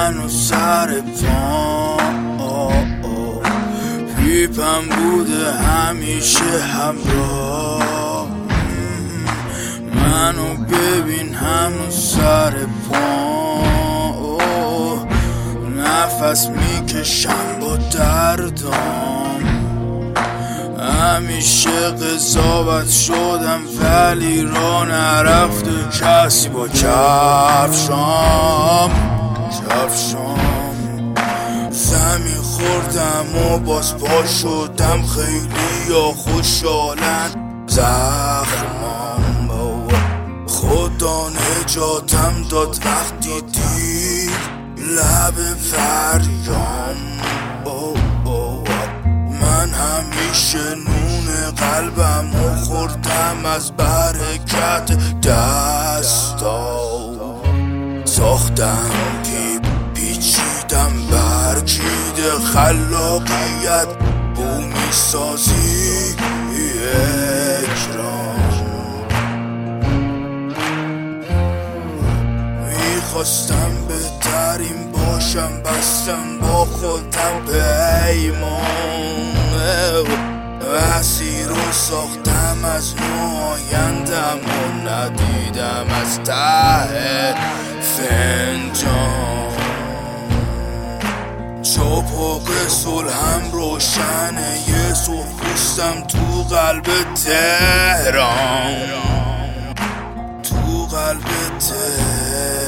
هنوز سر پام، پیپم بوده همیشه همراه. منو ببین هنوز سر پام، نفس میکشم با دردام. همیشه قضاوت شدم ولی را نرفته کسی با کفشام. زمین خوردم و باز پا شدم، خیلی یا خوشحالن زخمام. خدا نجاتم داد وقتی دید لب فریام. من همیشه نون قلبم و خوردم از برکت دستا. ساختم پیچیدم برکیده خلاقیت بومی سازی اکرام. میخواستم بهترین باشم، بستم با خودم پیمان. مسیر رو ساختم از نوآیندم و ندیدم از ته فنجان. چاپاق صلحم روشنه، یه سرخپوستم تو قلب تهران، تو قلب تهران.